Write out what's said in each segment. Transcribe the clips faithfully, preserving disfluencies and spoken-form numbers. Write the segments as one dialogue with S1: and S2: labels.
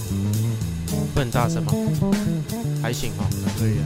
S1: 不很大声吗？还行哦，
S2: 可以啊。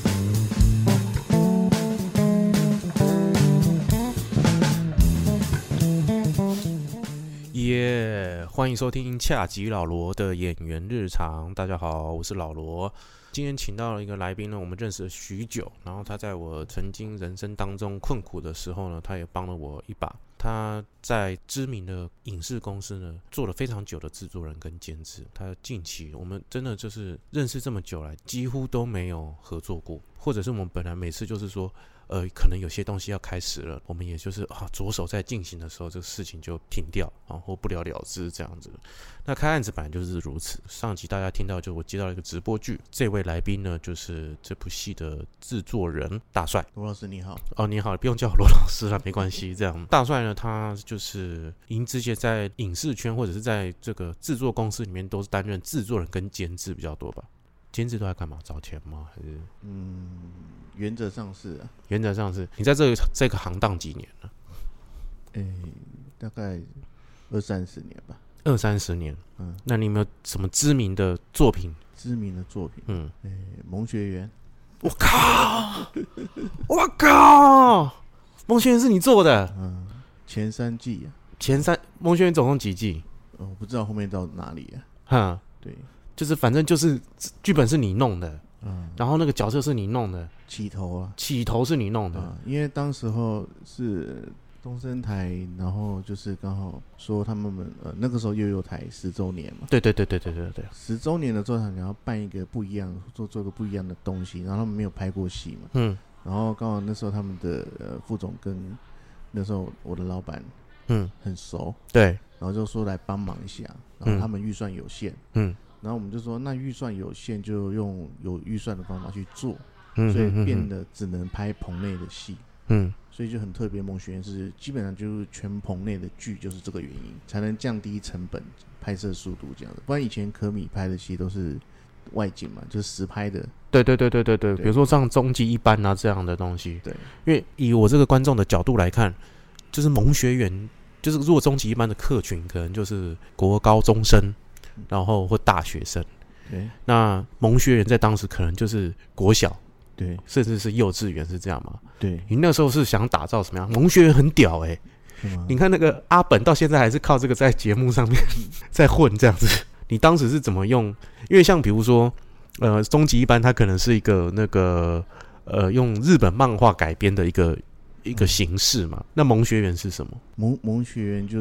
S1: 对。耶、yeah, 欢迎收听恰吉老罗的演员日常。大家好，我是老罗。今天请到了一个来宾呢，我们认识了许久，然后他在我曾经人生当中困苦的时候呢，他也帮了我一把。他在知名的影视公司呢做了非常久的制作人跟监制。他近期我们真的就是认识这么久来，几乎都没有合作过，或者是我们本来每次就是说呃，可能有些东西要开始了，我们也就是啊，着手在进行的时候，这个事情就停掉啊，或不了了之这样子。那开案子本来就是如此。上集大家听到，就我接到了一个直播剧，这位来宾呢，就是这部戏的制作人大帅。
S2: 罗老师你好。
S1: 哦，你好，不用叫我罗老师了，没关系。这样，大帅呢，他就是因之前在影视圈或者是在这个制作公司里面，都是担任制作人跟监制比较多吧？监制都在干嘛？找钱吗？还是
S2: 嗯，原则上是啊。
S1: 原则上是。你在这个这个行当几年了？
S2: 诶、欸，大概二三十年吧。
S1: 二三十年。
S2: 嗯，
S1: 那你有没有什么知名的作品？
S2: 知名的作品，
S1: 嗯，
S2: 诶、欸，萌学园。
S1: 我靠！我靠！萌学园是你做的？
S2: 嗯，前三季啊。
S1: 前三萌学园总共几季？
S2: 我、哦、不知道后面到哪里啊。
S1: 哈，
S2: 对。
S1: 就是反正就是剧本是你弄的，
S2: 嗯，
S1: 然后那个角色是你弄的，
S2: 起头啊，
S1: 起头是你弄的，
S2: 嗯，因为当时候是东森台，然后就是刚好说他们呃那个时候幼幼台十周年嘛，
S1: 对对对对对对对，
S2: 十周年的时候他想要办一个不一样，做做个不一样的东西，然后他们没有拍过戏嘛，
S1: 嗯，
S2: 然后刚好那时候他们的呃副总跟那时候我的老板嗯很熟，
S1: 对，
S2: 然后就说来帮忙一下，然后他们预算有限，嗯。然后我们就说，那预算有限，就用有预算的方法去做，嗯、所以变得只能拍棚内的戏，嗯，所以就很特别。萌学园是基本上就是全棚内的剧，就是这个原因，才能降低成本、拍摄速度这样子。不然以前可米拍的戏都是外景嘛，就是实拍的。
S1: 对对对对对对，比如说像终极一班啊这样的东西。
S2: 对，
S1: 因为以我这个观众的角度来看，就是萌学园，就是如果终极一班的客群，可能就是国高中生。然后或大学生，
S2: 对，那
S1: 萌学园在当时可能就是国小，
S2: 对，
S1: 甚至是幼稚园，是这样吗？
S2: 对，
S1: 你那时候是想打造什么样？萌学园很屌哎、欸，你看那个阿本到现在还是靠这个在节目上面在混这样子。你当时是怎么用？因为像比如说，呃，终极一班它可能是一个那个呃用日本漫画改编的一个一个形式嘛。那萌学园是什么？
S2: 萌萌学园就是。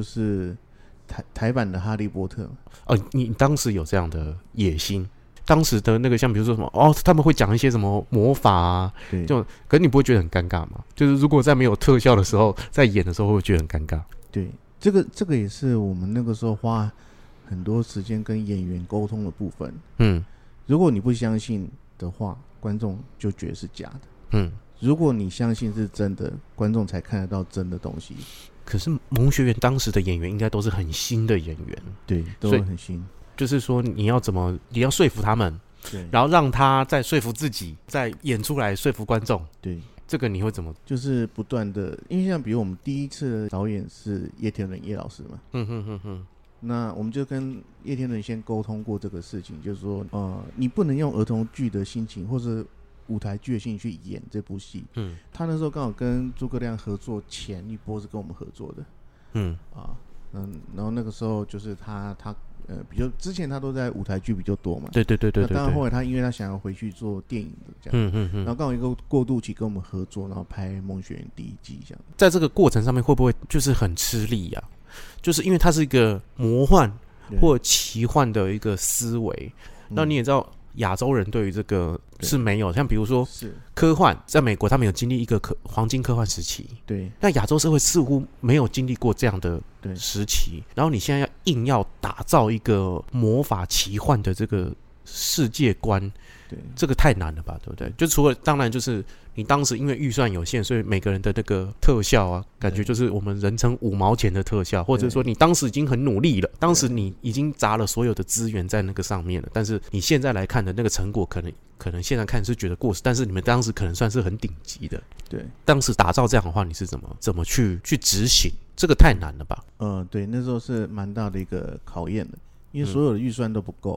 S2: 台, 台版的哈利波特
S1: 哦，你当时有这样的野心？当时的那个像比如说什么哦，他们会讲一些什么魔法啊，就可是你不会觉得很尴尬吗？就是如果在没有特效的时候，在演的时候会觉得很尴尬。
S2: 对，这个这个也是我们那个时候花很多时间跟演员沟通的部分。嗯，如果你不相信的话，观众就觉得是假的。嗯，如果你相信是真的，观众才看得到真的东西。
S1: 可是萌学园当时的演员应该都是很新的演员，
S2: 对，都很新。
S1: 就是说你要怎么，你要说服他们，对，然后让他再说服自己，再演出来说服观众，
S2: 对，
S1: 这个你会怎么？
S2: 就是不断的，因为像比如我们第一次的导演是叶天伦叶老师嘛，嗯哼哼哼，那我们就跟叶天伦先沟通过这个事情，就是说，呃，你不能用儿童剧的心情或者舞台剧的心情去演这部戏。嗯，他那时候刚好跟诸葛亮合作前一波是跟我们合作的。嗯啊，嗯，然后那个时候就是他他呃，比较之前他都在舞台剧比较多嘛。
S1: 对对对对对。
S2: 那当然后来他因为他想要回去做电影的这样。嗯嗯嗯。然后刚好一个过渡期跟我们合作，然后拍《萌学园》第一季这样。
S1: 在这个过程上面会不会就是很吃力呀、啊？就是因为它是一个魔幻或奇幻的一个思维，那你也知道。亚洲人对于这个是没有，像比如说科幻，在美国他们有经历一个科黄金科幻时期，对，但亚洲社会似乎没有经历过这样的时期。然后你现在要硬要打造一个魔法奇幻的这个世界观，对，这个太难了吧，对不对？就除了当然就是你当时因为预算有限，所以每个人的那个特效啊，感觉就是我们人称五毛钱的特效，或者说你当时已经很努力了，当时你已经砸了所有的资源在那个上面了，但是你现在来看的那个成果，可能可能现在看是觉得过时，但是你们当时可能算是很顶级的。对，当时打造这样的话，你是怎么怎么去去执行？这个太难了吧？
S2: 嗯、呃，对，那时候是蛮大的一个考验的，因为所有的预算都不够。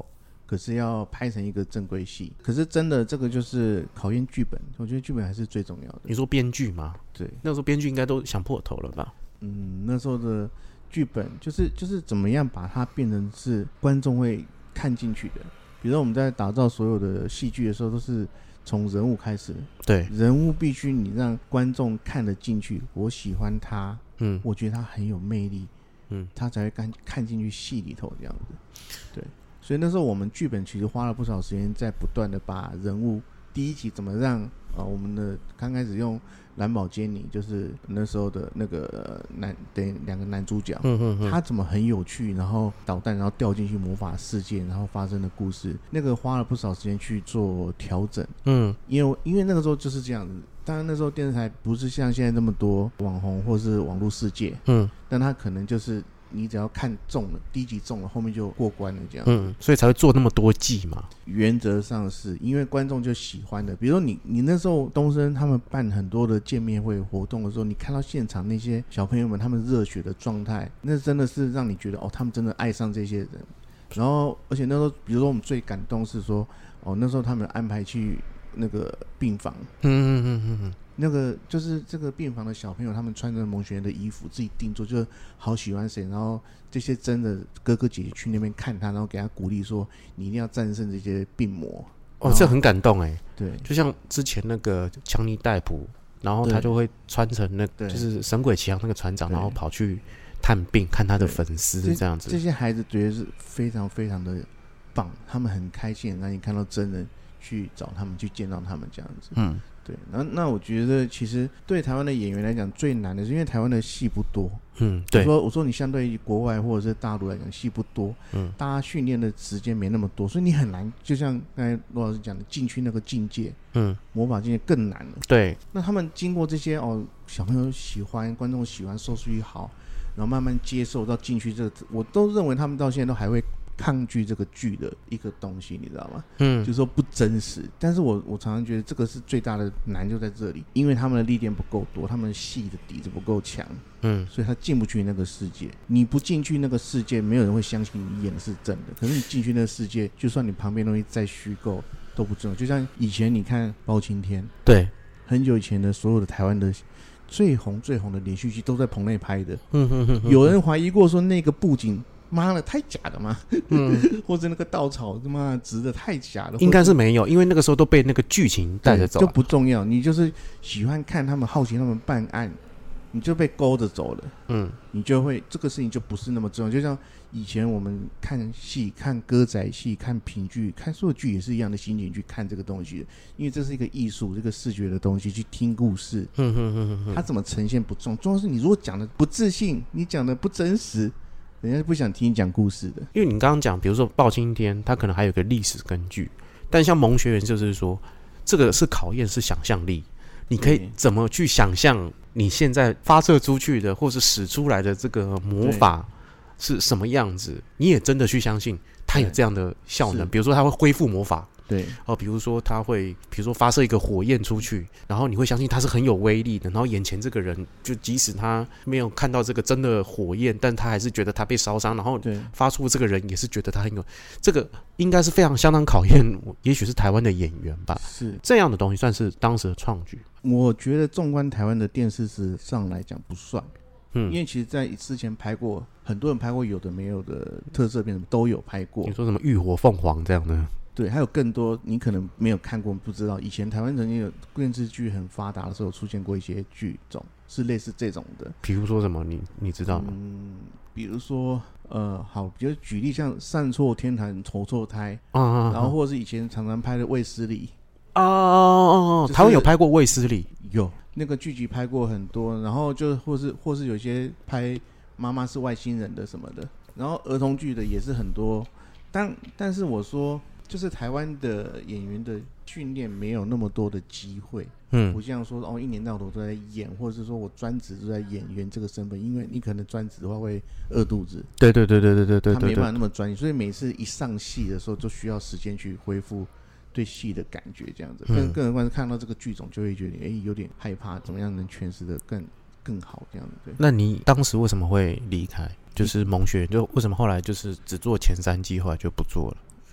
S2: 可是要拍成一个正规戏。可是真的这个就是考验剧本，我觉得剧本还是最重要的。
S1: 你说编剧吗？
S2: 对，
S1: 那时候编剧应该都想破头了吧？
S2: 嗯，那时候的剧本就是就是怎么样把它变成是观众会看进去的。比如说我们在打造所有的戏剧的时候，都是从人物开始，
S1: 对，
S2: 人物必须你让观众看得进去，我喜欢他，嗯，我觉得他很有魅力，嗯，他才会看看进去戏里头这样子。对，所以那时候我们剧本其实花了不少时间，在不断的把人物第一集怎么让啊，我们的刚开始用蓝宝坚尼，就是那时候的那个男对两个男主角，嗯嗯嗯，他怎么很有趣，然后导弹，然后掉进去魔法世界，然后发生的故事，那个花了不少时间去做调整，嗯，因为因为那个时候就是这样子。当然那时候电视台不是像现在那么多网红或是网络世界，嗯，但他可能就是你只要看中了，第一集中了，后面就过关了这样。
S1: 嗯，所以才会做那么多季嘛。
S2: 原则上是因为观众就喜欢的，比如说你你那时候东森他们办很多的见面会活动的时候，你看到现场那些小朋友们他们热血的状态，那真的是让你觉得哦，他们真的爱上这些人。然后而且那时候比如说我们最感动是说哦，那时候他们安排去那个病房，嗯嗯嗯嗯，那个就是这个病房的小朋友，他们穿着蒙学园的衣服，自己定做，就好喜欢谁，然后这些真的哥哥姐姐去那边看他，然后给他鼓励说，你一定要战胜这些病魔。
S1: 哦，这很感动哎。
S2: 对，
S1: 就像之前那个强尼戴普，然后他就会穿成那就是神鬼奇航那个船长，然后跑去探病，看他的粉丝这样子。
S2: 这些孩子觉得是非常非常的棒，他们很开心，让你看到真人。去找他们，去见到他们这样子。嗯，对。那那我觉得其实对台湾的演员来讲最难的是因为台湾的戏不多。嗯，对。我说我说你相对于国外或者是大陆来讲戏不多，嗯，大家训练的时间没那么多，所以你很难，就像刚才罗老师讲的，进去那个境界，嗯，魔法境界更难了。
S1: 对。
S2: 那他们经过这些哦，小朋友喜欢，观众喜欢，收视率好，然后慢慢接受到进去这个，我都认为他们到现在都还会抗拒这个剧的一个东西，你知道吗？嗯，就是说不真实。但是我我常常觉得这个是最大的难就在这里，因为他们的历练不够多，他们戏的底子不够强，嗯，所以他进不去那个世界。你不进去那个世界，没有人会相信你演的是真的。可是你进去那个世界，就算你旁边东西再虚构都不重要。就像以前你看包青天，
S1: 对，
S2: 很久以前的所有的台湾的最红最红的连续剧都在棚内拍的，嗯哼哼哼，有人怀疑过说那个布景。妈的，太假了吗？嗯，或者那个稻草他妈直的太假了，
S1: 应该是没有，因为那个时候都被那个剧情带着走，
S2: 就不重要。你就是喜欢看他们，好奇他们办案，你就被勾着走了。嗯，你就会这个事情就不是那么重要。就像以前我们看戏、看歌仔戏、看评剧、看所有剧也是一样的心情去看这个东西，因为这是一个艺术，这个视觉的东西，去听故事。嗯哼哼哼，它怎么呈现不重，重要是你如果讲的不自信，你讲的不真实。人家不想听你讲故事的，
S1: 因为你刚刚讲，比如说包青天，它可能还有个历史根据，但像蒙学园就是说，这个是考验是想象力，你可以怎么去想象你现在发射出去的或是使出来的这个魔法是什么样子，你也真的去相信它有这样的效能，比如说它会恢复魔法。
S2: 对
S1: 哦，比如说他会，比如说发射一个火焰出去，然后你会相信他是很有威力的，然后眼前这个人就即使他没有看到这个真的火焰，但他还是觉得他被烧伤，然后发出这个人也是觉得他很有，这个应该是非常相当考验，也许是台湾的演员吧，
S2: 是
S1: 这样的东西算是当时的创举。
S2: 我觉得纵观台湾的电视史上来讲不算，嗯，因为其实在之前拍过，很多人拍过有的没有的特色片都有拍过。
S1: 你说什么浴火凤凰这样的？
S2: 对，还有更多你可能没有看过不知道，以前台湾曾经有电视剧很发达的时候出现过一些剧种是类似这种的。
S1: 比如说什么你你知道吗？
S2: 嗯，比如说呃好，比如举例像善错天堂丑错胎啊, 啊, 啊，然后或者是以前常常拍的卫斯理
S1: 啊啊啊，台湾有拍过卫斯理，
S2: 有那个剧集拍过很多，然后就或是或是有些拍妈妈是外星人的什么的，然后儿童剧的也是很多，但但是我说就是台湾的演员的训练没有那么多的机会，嗯，不像说哦一年到头都在演，或者是说我专职都在演员这个身份，因为你可能专职的话会饿肚子，
S1: 对对对对对对对，
S2: 他没办法那么专业，所以每次一上戏的时候就需要时间去恢复对戏的感觉，这样子。更更何况是看到这个剧种就会觉得哎有点害怕，怎么样能诠释的更更好这样子。对。
S1: 那你当时为什么会离开？就是蒙学园，就为什么后来就是只做前三季，后来就不做了？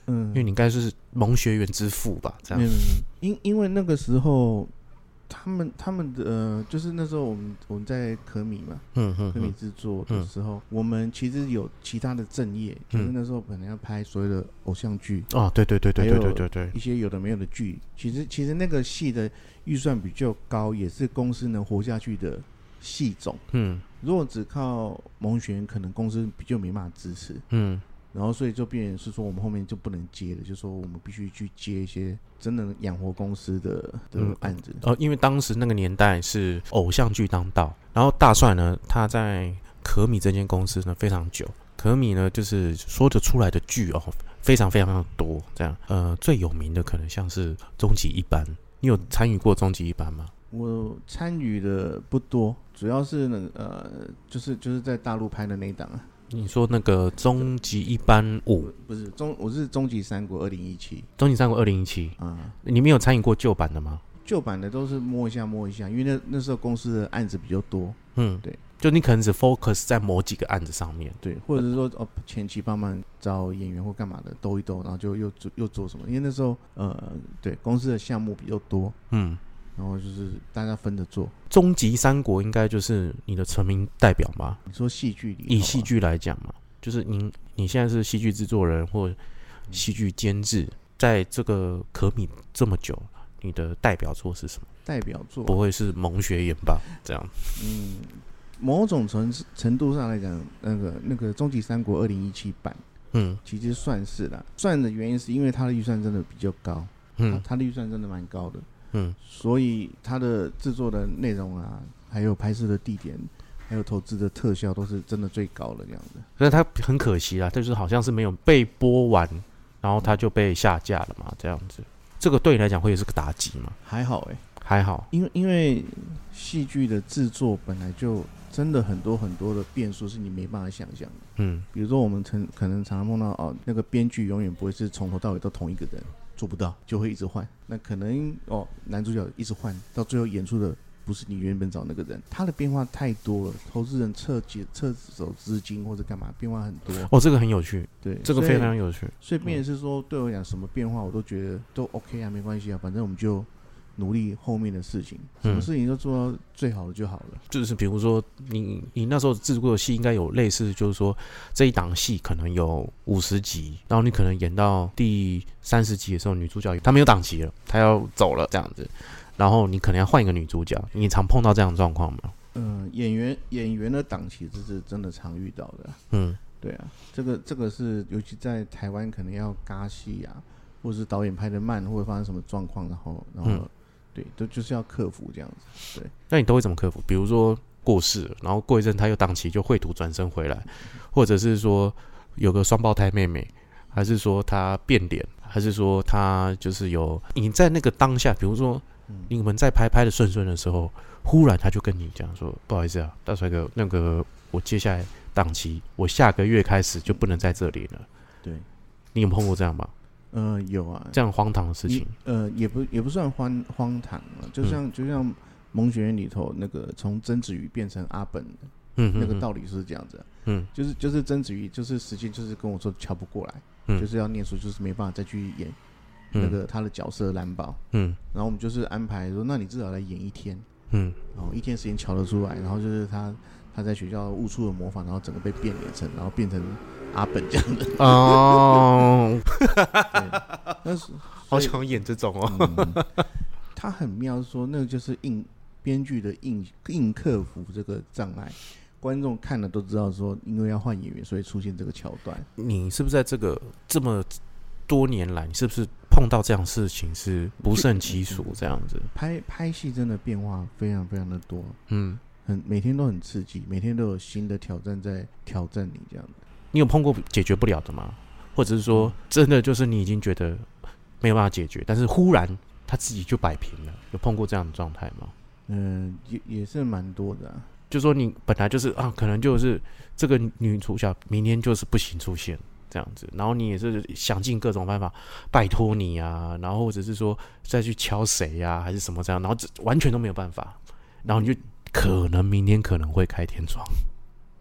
S1: 嗯，因为你应该是萌学园之父吧？这样，
S2: 嗯，因因为那个时候。他们他们的呃，就是那时候我们我们在可米嘛，嗯嗯，可米制作的时候，嗯，我们其实有其他的正业，嗯，就是那时候可能要拍所谓的偶像剧
S1: 哦，对对对对对对对对，
S2: 一些有的没有的剧，其实其实那个戏的预算比较高，也是公司能活下去的戏种。嗯，如果只靠萌学园，可能公司比较没办法支持。嗯。然后，所以就变成是说，我们后面就不能接了，就是说我们必须去接一些真的养活公司的的案子。
S1: 嗯、呃，因为当时那个年代是偶像剧当道，然后大帅呢，他在可米这间公司呢非常久，可米呢就是说得出来的剧哦，非常非常的多。这样，呃，最有名的可能像是终极一班，你有参与过终极一班吗？
S2: 我参与的不多，主要是那个呃，就是就是在大陆拍的那一档啊。
S1: 你说那个终极一班五
S2: 不是终，我是终极三国二零一七，
S1: 终极三国二零一七啊，你没有参与过旧版的吗？
S2: 旧版的都是摸一下摸一下，因为那那时候公司的案子比较多，嗯，对，
S1: 就你可能只 focus 在某几个案子上面，
S2: 对，或者是说哦前期帮忙找演员或干嘛的兜一兜，然后就又又做什么，因为那时候呃对公司的项目比较多，嗯。然后就是大家分着做。
S1: 终极三国应该就是你的成名代表吗？
S2: 你说戏剧里，
S1: 以戏剧来讲嘛，就是您你现在是戏剧制作人或戏剧监制，在这个可米这么久，你的代表作是什么？
S2: 代表作
S1: 不会是萌学园吧？这样，
S2: 嗯，某种程程度上来讲，那个那个终极三国二零一七版，嗯，其实算是啦。算的原因是因为它的预算真的比较高，嗯，它的预算真的蛮高的。嗯，所以它的制作的内容啊，还有拍摄的地点，还有投资的特效，都是真的最高的这样子。
S1: 所以它很可惜啦，就是好像是没有被播完，然后它就被下架了嘛，这样子。这个对你来讲会是个打击吗？
S2: 还好哎、欸，
S1: 还好，
S2: 因为因为戏剧的制作本来就真的很多很多的变数是你没办法想象的。嗯，比如说我们曾可能常常碰到哦，那个编剧永远不会是从头到尾都同一个人。做不到就会一直换，那可能哦，男主角一直换，到最后演出的不是你原本找那个人，他的变化太多了，投资人撤解撤走资金或者干嘛，变化很多。
S1: 哦，这个很有趣，
S2: 对，
S1: 这个非常有趣。
S2: 所以变成是说，对我讲什么变化我都觉得都 OK 啊，没关系啊，反正我们就努力后面的事情，什么事情都做到最好的就好了。嗯、
S1: 就是比如说你你那时候制作的戏应该有类似，就是说这一档戏可能有五十集，然后你可能演到第三十集的时候，女主角她没有档期了，她要走了这样子，然后你可能要换一个女主角，你常碰到这样的状况吗？
S2: 嗯，演员演员的档期这是真的常遇到的。嗯，对啊，这个这个是尤其在台湾可能要尬戏啊，或者是导演拍的慢，或者发生什么状况，然后然后。嗯对，都就是要克服这样子。对，
S1: 那你都会怎么克服？比如说过世了，然后过一阵他又档期就绘图转身回来，或者是说有个双胞胎妹妹，还是说他变脸，还是说他就是有你在那个当下，比如说你们在拍拍的顺顺的时候，忽然他就跟你讲说，不好意思啊，大帅哥，那个我接下来档期，我下个月开始就不能在这里了。
S2: 对，
S1: 你有碰过这样吗？
S2: 呃，有啊，
S1: 这样荒唐的事情，
S2: 呃，也不也不算荒荒唐啊，就像、嗯、就像萌学园里头那个从曾子瑜变成阿本，嗯，那个道理是这样子、啊，嗯，就是就是曾子瑜就是时间就是跟我说敲不过来，嗯，就是要念书，就是没办法再去演那个他的角色蓝宝，嗯，然后我们就是安排说，那你至少来演一天，嗯，然后一天时间瞧得出来，然后就是他他在学校悟出了魔法，然后整个被变脸成，然后变成。阿本这样的哦，
S1: 但是好想演这种哦。
S2: 嗯、他很妙，说那个就是硬编剧的硬硬克服这个障碍，观众看了都知道说，因为要换演员，所以出现这个桥段。
S1: 你是不是在这个这么多年来，你是不是碰到这样的事情是不胜其数？这样子
S2: 拍拍戏真的变化非常非常的多，嗯，很每天都很刺激，每天都有新的挑战在挑战你这样的。
S1: 你有碰过解决不了的吗？或者是说，真的就是你已经觉得没有办法解决，但是忽然他自己就摆平了？有碰过这样的状态吗？
S2: 嗯，也也是蛮多的、啊。
S1: 就说你本来就是啊，可能就是这个女主角明天就是不行出现这样子，然后你也是想尽各种办法拜托你啊，然后或者是说再去敲谁啊，还是什么这样，然后完全都没有办法，然后你就可能明天可能会开天窗。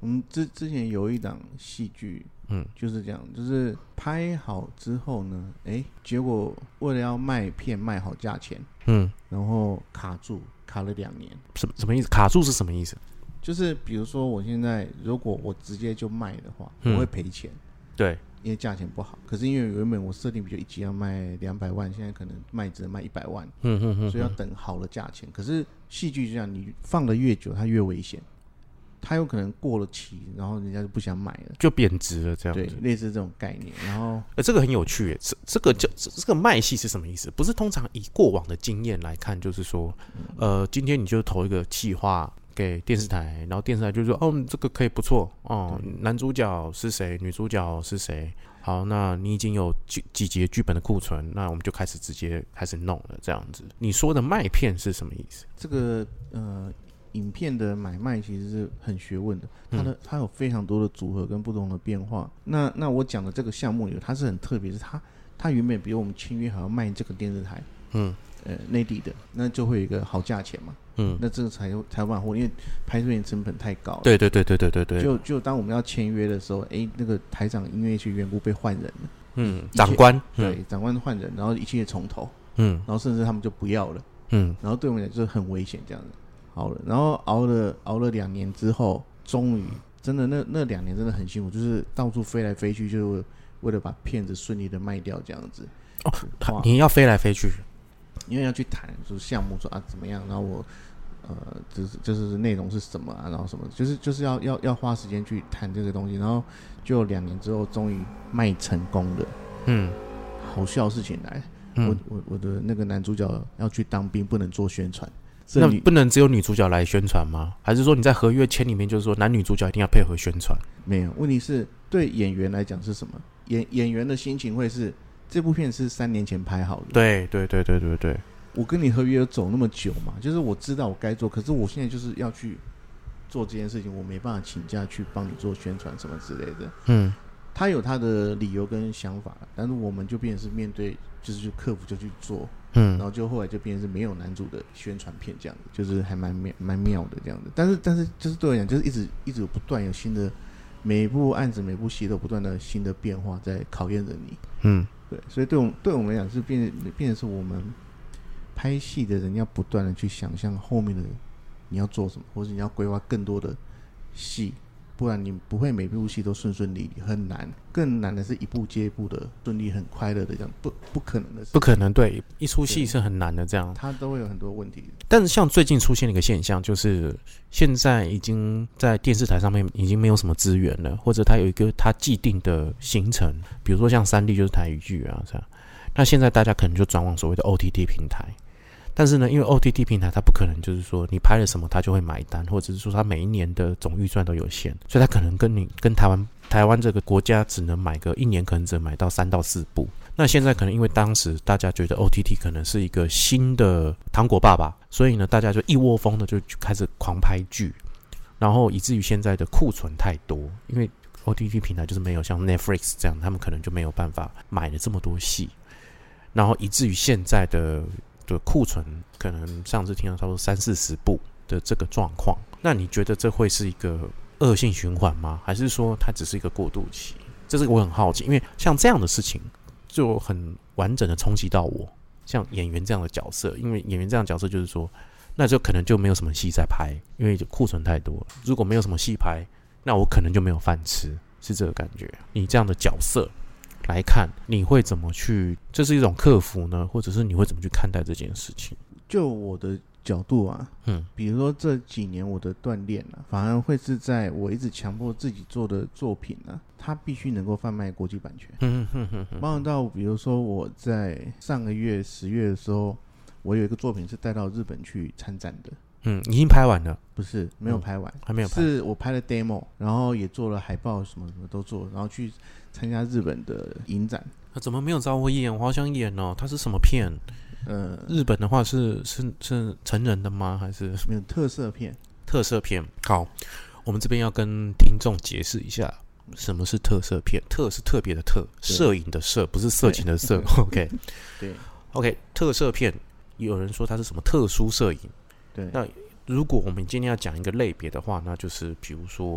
S2: 我们之之前有一档戏剧，嗯，就是这样，就是拍好之后呢，哎，结果为了要卖片卖好价钱，嗯，然后卡住，卡了两年。
S1: 什么什么意思？卡住是什么意思？
S2: 就是比如说我现在如果我直接就卖的话，嗯、我会赔钱。
S1: 对。
S2: 因为价钱不好，可是因为原本我设定比如一集要卖两百万，现在可能卖只能卖一百万，嗯哼哼，所以要等好的价钱。可是戏剧就这样，你放的越久，它越危险，它有可能过了期，然后人家就不想买了，
S1: 就贬值了这样子。
S2: 对，类似这种概念。然后，
S1: 呃，这个很有趣耶，这这个叫这个卖戏是什么意思？不是通常以过往的经验来看，就是说，呃，今天你就投一个企划给电视台，然后电视台就说哦，这个可以不错哦，男主角是谁，女主角是谁，好，那你已经有几几节剧本的库存，那我们就开始直接开始弄了这样子。你说的卖片是什么意思？
S2: 这个呃，影片的买卖其实是很学问的，它的、嗯、它有非常多的组合跟不同的变化。那那我讲的这个项目里，它是很特别，是它它原本比如我们签约还要卖这个电视台，嗯。呃，内地的那就会有一个好价钱嘛，嗯，那这个才才有办法，因为拍摄成本太高了，
S1: 对对对对对对对，
S2: 就就当我们要签约的时候，哎，那个台长因为一些缘故被换人了，
S1: 嗯，长官，
S2: 对，嗯、长官换人，然后一切从头，嗯，然后甚至他们就不要了，嗯，然后对我们来说就是很危险这样子，好了，然后熬了熬了两年之后，终于真的那那两年真的很辛苦，就是到处飞来飞去，就是为了把片子顺利的卖掉这样子。
S1: 哦，你要飞来飞去。
S2: 因为要去谈，就是项目说啊怎么样，然后我呃，就是就是内容是什么啊，然后什么，就是就是要要要花时间去谈这个东西，然后就两年之后终于卖成功了。嗯，好笑的事情来，嗯、我我我的那个男主角要去当兵，不能做宣传。
S1: 那不能只有女主角来宣传吗？还是说你在合约签里面就是说男女主角一定要配合宣传？
S2: 没有，问题是对演员来讲是什么？演演员的心情会是。这部片是三年前拍好的，
S1: 对对对对对对。
S2: 我跟你合约有走那么久嘛，就是我知道我该做，可是我现在就是要去做这件事情，我没办法请假去帮你做宣传什么之类的。嗯，他有他的理由跟想法，但是我们就变成是面对，就是去克服就去做，嗯，然后就后来就变成是没有男主的宣传片这样子，就是还蛮妙蛮妙的这样子。但是但是就是对我来讲，就是一直一直有不断有新的，每一部案子每部戏都不断的新的变化在考验着你，嗯。对，所以对我们对我们来讲是变变成是我们拍戏的人要不断的去想象后面的你要做什么，或者你要规划更多的戏，不然你不会每部戏都顺顺利利，很难。更难的是一步接一步的顺利，很快乐的这样，不不可能的事。
S1: 不可能，对，一出戏是很难的这样，
S2: 它都会有很多问题。
S1: 但是像最近出现了一个现象，就是现在已经在电视台上面已经没有什么资源了，或者它有一个它既定的行程，比如说像三立就是台语剧啊这样。那现在大家可能就转往所谓的 O T T 平台。但是呢，因为 O T T 平台它不可能就是说你拍了什么它就会买单，或者是说它每一年的总预算都有限，所以它可能跟你跟台湾台湾这个国家只能买个一年，可能只能买到三到四部。那现在可能因为当时大家觉得 O T T 可能是一个新的糖果爸爸，所以呢大家就一窝蜂的就开始狂拍剧，然后以至于现在的库存太多，因为 O T T 平台就是没有像 Netflix 这样，他们可能就没有办法买了这么多戏，然后以至于现在的的库存可能上次听到差不多三四十部的这个状况。那你觉得这会是一个恶性循环吗？还是说它只是一个过渡期？这是我很好奇，因为像这样的事情就很完整的冲击到我，像演员这样的角色，因为演员这样的角色就是说，那就可能就没有什么戏在拍，因为库存太多了。如果没有什么戏拍，那我可能就没有饭吃，是这个感觉。你这样的角色来看，你会怎么去？这是一种克服呢，或者是你会怎么去看待这件事情？
S2: 就我的角度啊，嗯，比如说这几年我的锻炼啊，反而会是在我一直强迫自己做的作品啊，它必须能够贩卖国际版权。嗯哼哼哼，包含到比如说我在上个月十月的时候，我有一个作品是带到日本去参展的。
S1: 嗯，已经拍完了？不
S2: 是，没有拍完，
S1: 嗯、还没有拍。
S2: 是我拍了 demo， 然后也做了海报，什么什么都做，然后去参加日本的影展。
S1: 啊、怎么没有找我演？我好想演哦！它是什么片？呃，日本的话是是是成人的吗？还是
S2: 没有特色片？
S1: 特色片。好，我们这边要跟听众解释一下什么是特色片。特是特别的特，摄影的摄，不是色情的色。OK，
S2: 对
S1: ，OK， 特色片，有人说它是什么特殊摄影？
S2: 对，
S1: 那如果我们今天要讲一个类别的话，那就是比如说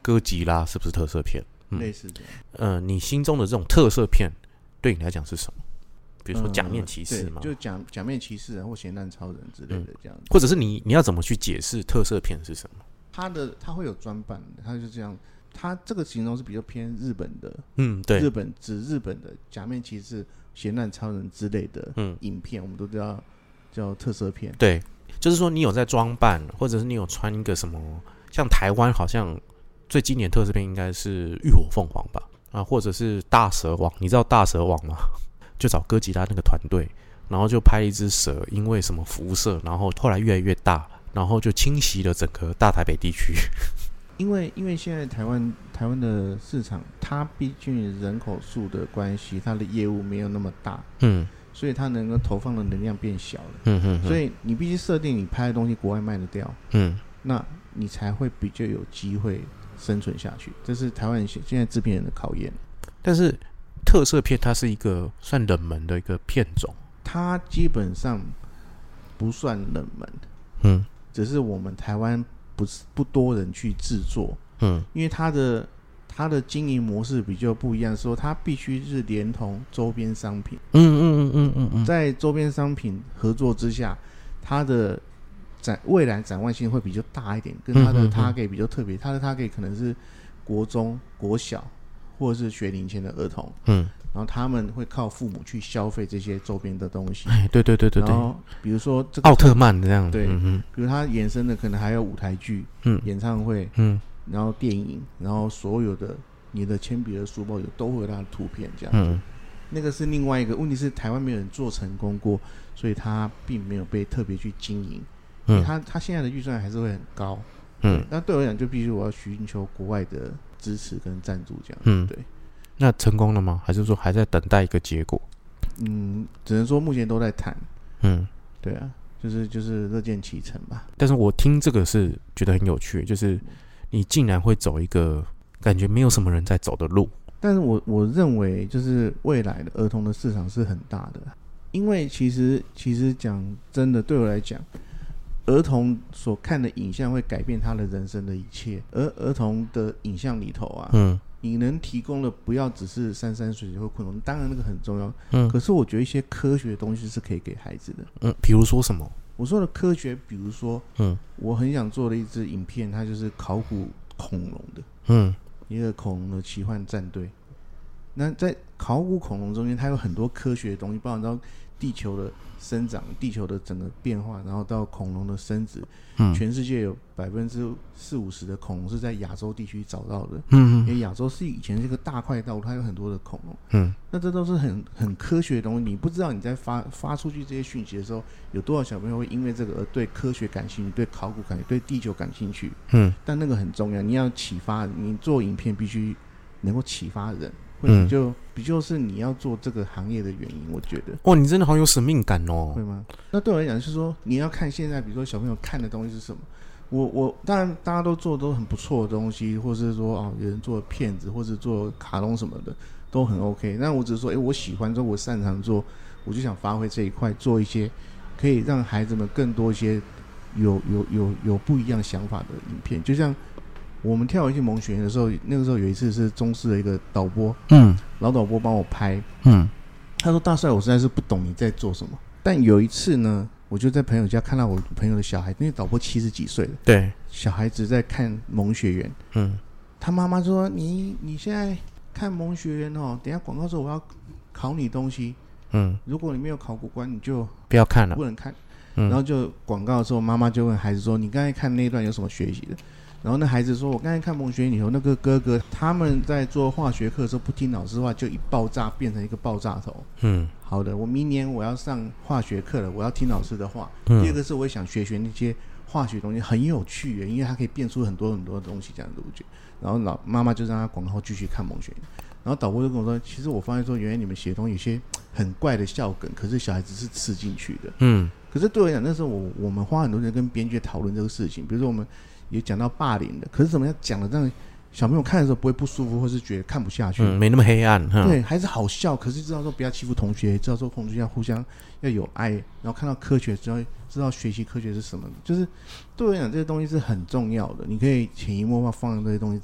S1: 哥吉拉是不是特色片？
S2: 嗯、类似这样。
S1: 呃，你心中的这种特色片对你来讲是什么？比如说假面骑士嘛，
S2: 呃、就假假面骑士啊，或咸蛋超人之类的这样子、嗯，
S1: 或者是你你要怎么去解释特色片是什么？
S2: 它的它会有专版的，它就这样。它这个形容是比较偏日本的，
S1: 嗯，对，
S2: 日本指日本的假面骑士、咸蛋超人之类的影片，嗯、我们都叫叫特色片。
S1: 对，就是说你有在装扮，或者是你有穿一个什么，像台湾好像最经典特色片应该是浴火凤凰吧，啊，或者是大蛇王，你知道大蛇王吗？就找哥吉拉那个团队，然后就拍一只蛇，因为什么辐射，然后后来越来越大，然后就侵袭了整个大台北地区。
S2: 因为因为现在台湾台湾的市场，它毕竟人口数的关系，它的业务没有那么大，嗯，所以它能够投放的能量变小了，嗯哼哼，所以你必须设定你拍的东西国外卖得掉，嗯，那你才会比较有机会生存下去，这是台湾现在制片人的考验。
S1: 但是特色片它是一个算冷门的一个片种，
S2: 它基本上不算冷门，嗯，只是我们台湾不是不多人去制作，嗯，因为它的它的经营模式比较不一样，说它必须是连同周边商品，嗯嗯嗯嗯嗯嗯，在周边商品合作之下，它的展未来展望性会比较大一点，跟它的 target 比较特别，它的 target 可能是国中、国小或者是学龄前的儿童，嗯。然后他们会靠父母去消费这些周边的东西，
S1: 哎，对对对对对。
S2: 然后比如说这个
S1: 奥特曼这样，
S2: 对，嗯、比如它衍生的可能还有舞台剧、嗯、演唱会，嗯，然后电影，然后所有的你的铅笔的书包有都会有它的图片这样子、嗯。那个是另外一个问题是台湾没有人做成功过，所以它并没有被特别去经营。嗯，它它现在的预算还是会很高，嗯，那对我来讲就必须我要寻求国外的支持跟赞助这样，嗯，对。
S1: 那成功了吗？还是说还在等待一个结果？
S2: 嗯，只能说目前都在谈。嗯，对啊，就是就是乐见其成吧。
S1: 但是我听这个是觉得很有趣，就是你竟然会走一个感觉没有什么人在走的路。
S2: 但是我我认为，就是未来的儿童的市场是很大的，因为其实其实讲真的，对我来讲，儿童所看的影像会改变他的人生的一切。而儿童的影像里头啊，嗯。你能提供的不要只是山山水水或昆虫，当然那个很重要。嗯，可是我觉得一些科学的东西是可以给孩子的。
S1: 嗯，比如说什么？
S2: 我说的科学，比如说，嗯，我很想做的一支影片，它就是考古恐龙的，嗯，一个恐龙的奇幻战队。那在考古恐龙中间，它有很多科学的东西，包含到地球的生长、地球的整个变化，然后到恐龙的生殖。嗯，全世界有百分之四五十的恐龙是在亚洲地区找到的。嗯，因为亚洲是以前是个大块道，它有很多的恐龙。嗯，那这都是很很科学的东西。你不知道你在发发出去这些讯息的时候，有多少小朋友会因为这个而对科学感兴趣，对考古感兴趣，对地球感兴趣。嗯，但那个很重要，你要启发，你做影片必须能够启发人。或者就比较是你要做这个行业的原因，我觉得。
S1: 哇，你真的好有使命感哦。
S2: 会吗？那对我来讲是说，你要看现在，比如说小朋友看的东西是什么。我我当然大家都做都很不错的东西，或是说哦有人做片子，或是做卡通什么的都很 OK。那我只是说，哎，我喜欢做，我擅长做，我就想发挥这一块，做一些可以让孩子们更多一些有有有有不一样想法的影片，就像。我们跳游戏萌学园的时候，那个时候有一次是中视的一个导播，嗯，老导播帮我拍，嗯，他说大帅，我实在是不懂你在做什么。但有一次呢，我就在朋友家看到我朋友的小孩，因为导播七十几岁了，
S1: 对，
S2: 小孩子在看萌学园，嗯，他妈妈说你你现在看萌学园哦，等一下广告的时候我要考你东西，嗯，如果你没有考过关，你就
S1: 不要看了，
S2: 不能看。嗯、然后就广告的时候，妈妈就问孩子说：“你刚才看那一段有什么学习的？”然后那孩子说：“我刚才看萌学园里头那个哥哥，他们在做化学课的时候不听老师话，就一爆炸变成一个爆炸头。”嗯，好的，我明年我要上化学课了，我要听老师的话。嗯、第二个是我也想学学那些化学东西，很有趣耶，因为它可以变出很多很多的东西这样子，我觉得。然后老妈妈就让他广告继续看萌学园。然后导播就跟我说：“其实我发现说，原来你们写的东西有些很怪的笑梗，可是小孩子是吃进去的。”嗯，可是对我来讲，那时候我我们花很多人跟编剧讨论这个事情，比如说我们也讲到霸凌的，可是怎么样讲的让小朋友看的时候不会不舒服，或是觉得看不下去，
S1: 嗯，没那么黑暗，
S2: 对，还是好笑。可是知道说不要欺负同学，知道说同学要互相要有爱，然后看到科学，知道知道学习科学是什么，就是对我来讲这些东西是很重要的。你可以潜移默化放这些东西在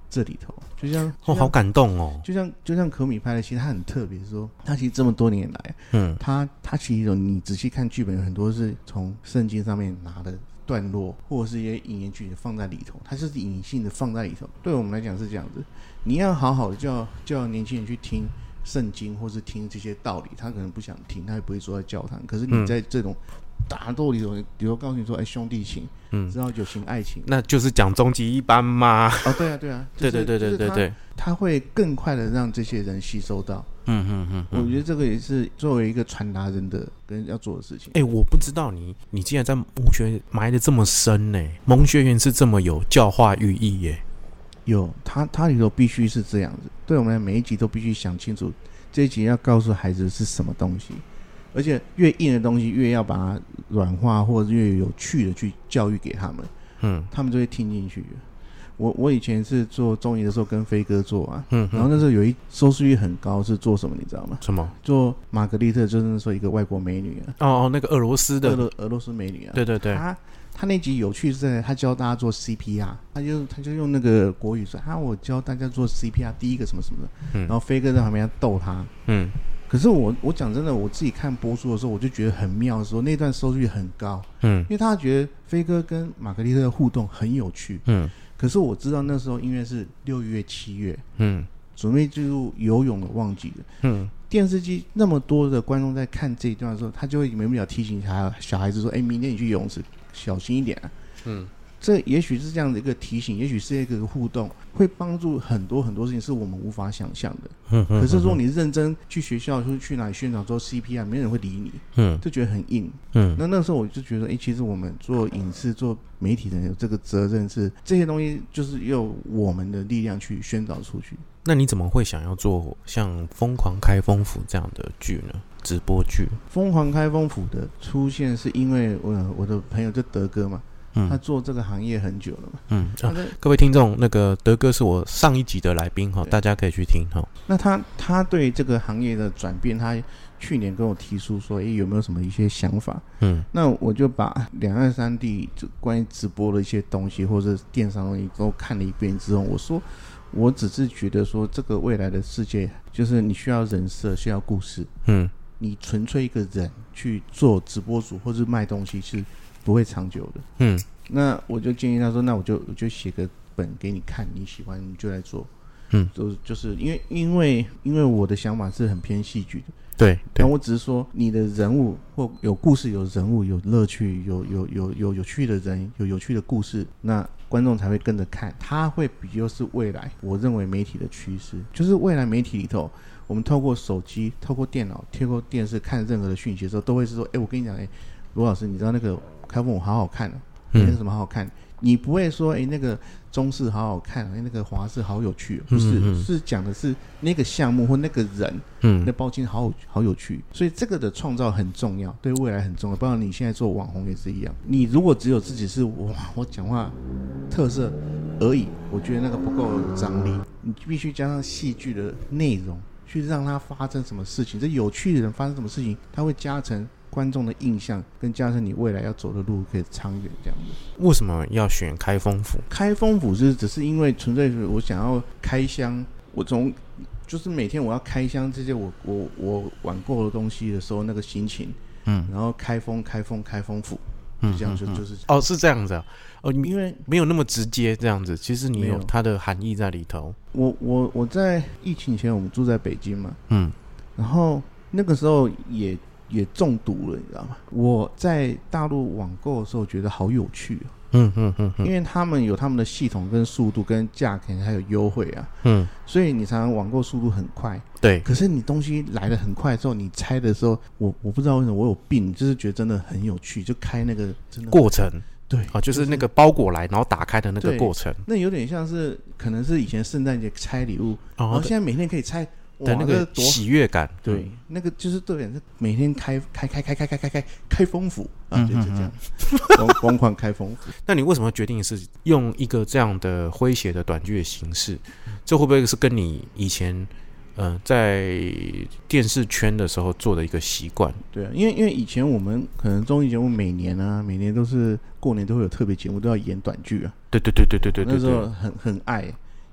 S2: 这里头，就像
S1: 哦，好感动哦，
S2: 就像就像可米拍的，其实他很特别，说他其实这么多年来，嗯，他他其实有你仔细看剧本，有很多是从圣经上面拿的段落，或者是一些引言句放在里头，它是隐性的放在里头。对我们来讲是这样子，你要好好的叫叫年轻人去听圣经，或是听这些道理，他可能不想听，他也不会坐在教堂。可是你在这种打斗里头，比如告诉你说，哎，兄弟情，嗯，知道友情爱情，
S1: 那就是讲终极一班嘛。
S2: 哦，对啊，对啊，
S1: 对对对对对对，
S2: 他会更快的让这些人吸收到。嗯嗯嗯，我觉得这个也是作为一个传达人的跟要做的事情。
S1: 哎、欸，我不知道你你竟然在蒙学埋的这么深呢、欸，蒙学园是这么有教化寓意耶、欸。
S2: 有，它它里头必须是这样子，对我们来每一集都必须想清楚，这一集要告诉孩子是什么东西，而且越硬的东西越要把它软化，或者越有趣的去教育给他们，嗯，他们就会听进去。我我以前是做综艺的时候跟飞哥做啊，嗯，然后那时候有一收视率很高，是做什么你知道吗？
S1: 什么？
S2: 做玛格丽特，就是那时候一个外国美女啊，
S1: 哦哦，那个俄罗斯的
S2: 俄俄罗斯美女啊，
S1: 对对对，
S2: 她她那集有趣是在她教大家做 C P R， 她就她就用那个国语说啊，我教大家做 C P R， 第一个什么什么的，嗯，然后飞哥在旁边逗她，嗯。可是我我讲真的，我自己看播出的时候，我就觉得很妙的时候，那段收视率很高，嗯，因为他觉得飞哥跟玛格丽特的互动很有趣，嗯。可是我知道那时候因为是六月七月，嗯，准备进入游泳的旺季了，嗯，电视机那么多的观众在看这一段的时候，他就会免不了提醒小孩子说，哎，明天你去游泳池小心一点啊，嗯。这也许是这样的一个提醒，也许是一个互动，会帮助很多很多事情是我们无法想象的。嗯嗯。可是如果你认真去学校，或去哪里宣传做 C P R， 没人会理你。嗯。就觉得很硬。嗯。那那时候我就觉得，哎，其实我们做影视、做媒体的人有这个责任是，这些东西就是用我们的力量去宣导出去。
S1: 那你怎么会想要做像《疯狂开封府》这样的剧呢？直播剧。《
S2: 疯狂开封府》的出现是因为我我的朋友就德哥嘛。他做这个行业很久了嘛，嗯，
S1: 啊、各位听众，那个德哥是我上一集的来宾哈，大家可以去听哈。
S2: 那他他对这个行业的转变，他去年跟我提出说，哎，有没有什么一些想法？嗯，那我就把两岸三地关于直播的一些东西，或者电商的东西都看了一遍之后，我说，我只是觉得说，这个未来的世界就是你需要人设，需要故事，嗯，你纯粹一个人去做直播主或是卖东西是不会长久的，嗯，那我就建议他说，那我就我就写个本给你看，你喜欢你就来做，嗯，就就是因为因为因为我的想法是很偏戏剧的，
S1: 对，
S2: 那我只是说你的人物或有故事、有人物、有乐趣、有有有有有趣的人、有有趣的故事，那观众才会跟着看，他会比较是未来我认为媒体的趋势，就是未来媒体里头，我们透过手机、透过电脑、透过电视看任何的讯息的时候，都会是说，哎，我跟你讲，哎，罗老师，你知道那个开封我好好看啊，那个什么好好看？嗯、你不会说，哎，那个中视好好看，哎，那个华视好有趣，不是，嗯嗯是讲的是那个项目或那个人，嗯，那包金好好有趣，所以这个的创造很重要，对未来很重要。不然你现在做网红也是一样，你如果只有自己是哇，我讲话特色而已，我觉得那个不够有张力，你必须加上戏剧的内容，去让它发生什么事情，这有趣的人发生什么事情，它会加成观众的印象，跟加上你未来要走的路可以长远这样子。
S1: 为什么要选开封府？
S2: 开封府是只是因为纯粹是我想要开箱，我从就是每天我要开箱这些我我我玩过的东西的时候那个心情，嗯，然后开封开封开封府，嗯，这样就、嗯、就是
S1: 哦是这样子啊，哦，因为没有那么直接这样子，其实你有它的含义在里头。
S2: 我我我在疫情前我们住在北京嘛，嗯，然后那个时候也。也中毒了，你知道吗？我在大陆网购的时候觉得好有趣哦，嗯嗯嗯，因为他们有他们的系统跟速度跟价格还有优惠啊，嗯，所以你常常网购速度很快，
S1: 对。
S2: 可是你东西来得很快之后，你拆的时候，我我不知道为什么我有病，就是觉得真的很有趣，就开那个真的
S1: 过程，
S2: 对，
S1: 哦，就是那个包裹来，然后打开的那个过程，
S2: 那有点像是可能是以前圣诞节拆礼物，哦，然后现在每天可以拆。
S1: 的那个喜悦感，
S2: 对，嗯、那个就是对，是每天开开开开开开开开开封府啊，就这样，疯疯狂开封府。
S1: 那你为什么决定是用一个这样的诙谐的短剧的形式？这会不会是跟你以前呃在电视圈的时候做的一个习惯？
S2: 对啊，因为因为以前我们可能综艺节目每年啊，每年都是过年都会有特别节目，都要演短剧啊。
S1: 对对对对对对对，
S2: 那时候很很爱。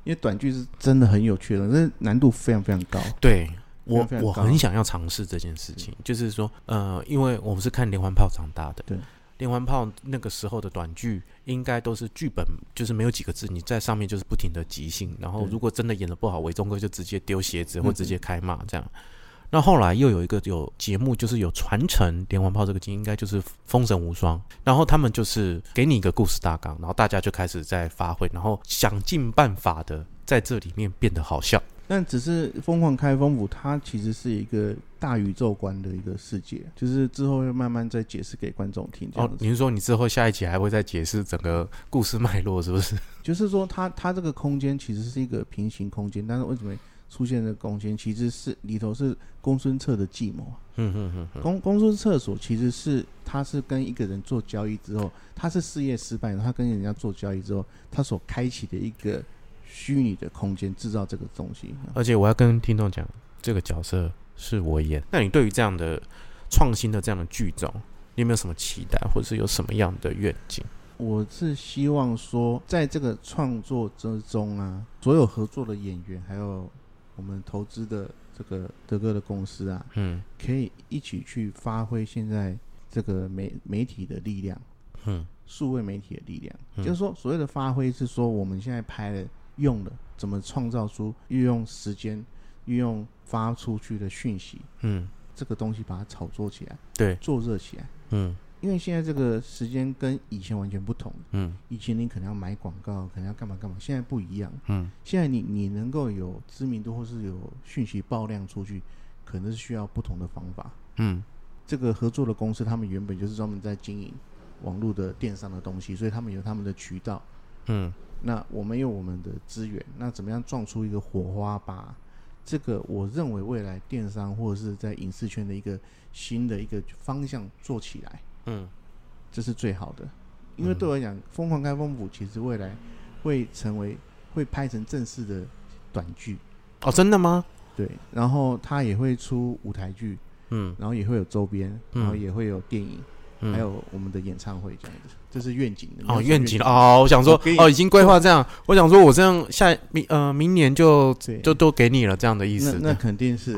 S2: 因为短剧是真的很有趣的，但是难度非常非常高。
S1: 对。我我很想要尝试这件事情，就是说，呃，因为我们是看连环炮长大的，
S2: 对，
S1: 连环炮那个时候的短剧应该都是剧本，就是没有几个字，你在上面就是不停的即兴，然后如果真的演得不好，伟忠哥就直接丢鞋子或直接开骂这样。那后来又有一个有节目，就是有传承连环炮这个经验，应该就是《封神无双》，然后他们就是给你一个故事大纲，然后大家就开始在发挥，然后想尽办法的在这里面变得好笑。
S2: 但只是疯狂开封府，它其实是一个大宇宙观的一个世界，就是之后会慢慢再解释给观众听这样子。
S1: 哦，你是说你之后下一集还会再解释整个故事脉络，是不是？
S2: 就是说它，它这个空间其实是一个平行空间，但是为什么出现这个空间？其实是里头是公孙策的计谋。嗯嗯嗯嗯。公公孙策所其实是他是跟一个人做交易之后，他是事业失败，他跟人家做交易之后，他所开启的一个虚拟的空间制造这个东西。
S1: 而且我要跟听众讲，这个角色是我演。那你对于这样的创新的这样的剧种，你有没有什么期待，或者是有什么样的愿景？
S2: 我是希望说，在这个创作之中啊，所有合作的演员，还有我们投资的这个德哥的公司啊，嗯，可以一起去发挥现在这个媒媒体的力量，嗯，数位媒体的力量，嗯，就是说所谓的发挥是说我们现在拍了。用了怎么创造出运用时间运用发出去的讯息，嗯，这个东西把它炒作起来，
S1: 对，
S2: 做热起来，嗯，因为现在这个时间跟以前完全不同，嗯，以前你可能要买广告，可能要干嘛干嘛，现在不一样，嗯，现在你你能够有知名度或是有讯息爆量出去，可能是需要不同的方法，嗯，这个合作的公司他们原本就是专门在经营网络的电商的东西，所以他们有他们的渠道，嗯。那我们有我们的资源，那怎么样撞出一个火花，把这个我认为未来电商或者是在影视圈的一个新的一个方向做起来，嗯，这是最好的。因为对我来讲，疯狂开封府其实未来会成为会拍成正式的短剧。
S1: 哦，真的吗？
S2: 对，然后它也会出舞台剧，嗯，然后也会有周边，然后也会有电影。嗯、还有我们的演唱会这样子，这是愿景的
S1: 哦，愿景哦，我想说哦，已经规划这样，我想说我这样下明呃明年就就都给你了这样的意思，
S2: 那, 那肯定是。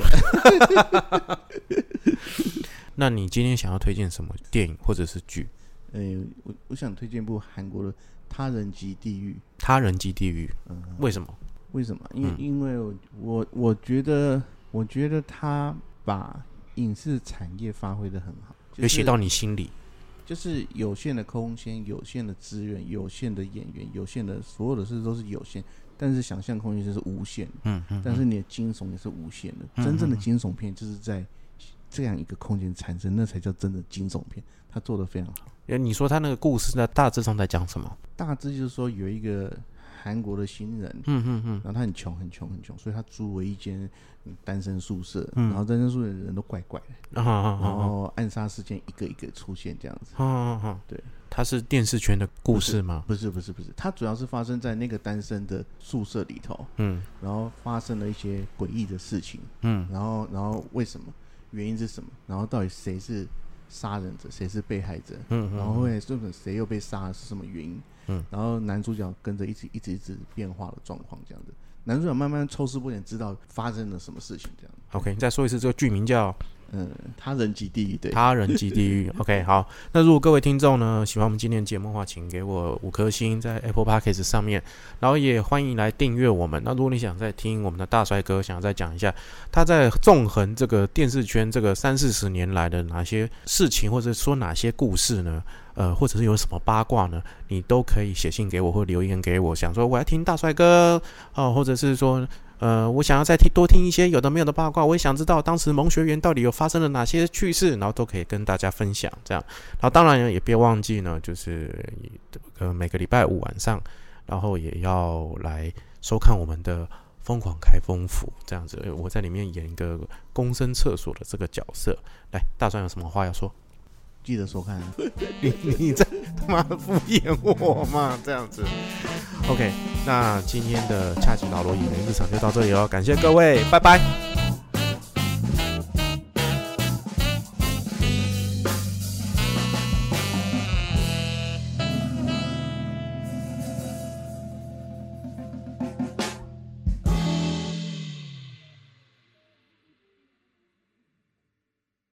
S1: 那你今天想要推荐什么电影或者是剧？
S2: 呃、欸，我我想推荐部韩国的《他人即地狱》。
S1: 他人即地狱，嗯，为什么？
S2: 为什么？因为、嗯、因为我我我觉得我觉得他把影视产业发挥得很好。
S1: 有写到你心里，
S2: 就是有限的空间、有限的资源、有限的演员、有限的所有的事都是有限，但是想象空间就是无限。嗯 嗯, 嗯，但是你的惊悚也是无限的。嗯、真正的惊悚片就是在这样一个空间产生，那才叫真的惊悚片。他做得非常好。
S1: 你说他那个故事在大致上在讲什么？
S2: 大致就是说有一个韩国的新人，嗯嗯嗯，然后他很穷很穷很穷，所以他租了一间单身宿舍，嗯、然后单身宿舍的人都怪怪的，啊啊啊、然后暗杀事件一个一个出现这样子。啊啊啊、对，
S1: 它是电视圈的故事吗？
S2: 不是不是不是，它主要是发生在那个单身的宿舍里头，嗯，然后发生了一些诡异的事情，嗯，然后然后为什么？原因是什么？然后到底谁是杀人者，谁是被害者？嗯，然后后来谁又被杀了，是什么原因？嗯，然后男主角跟着一直一直一直变化的状况，这样子，男主角慢慢抽丝剥茧，知道发生了什么事情，这样。
S1: OK， 你再说一次，这个剧名叫
S2: 嗯，他人即地狱，对，
S1: 他人即地狱。OK， 好，那如果各位听众呢喜欢我们今天的节目的话，请给我五颗星在 Apple Podcast 上面，然后也欢迎来订阅我们。那如果你想再听我们的大帅哥，想要再讲一下他在纵横这个电视圈这个三四十年来的哪些事情，或者说哪些故事呢？呃，或者是有什么八卦呢？你都可以写信给我或留言给我，想说我要听大帅哥哦，或者是说。呃，我想要再听多听一些有的没有的八卦，我也想知道当时萌学园到底有发生了哪些趣事，然后都可以跟大家分享这样。然后当然也别忘记呢，就是呃每个礼拜五晚上，然后也要来收看我们的疯狂开封府这样子。我在里面演一个公生厕所的这个角色。来，大帅有什么话要说？
S2: 记得收看。
S1: 你你在他妈敷衍我嘛？这样子。OK， 那今天的恰吉老罗演员日常就到这里了，感谢各位，拜拜。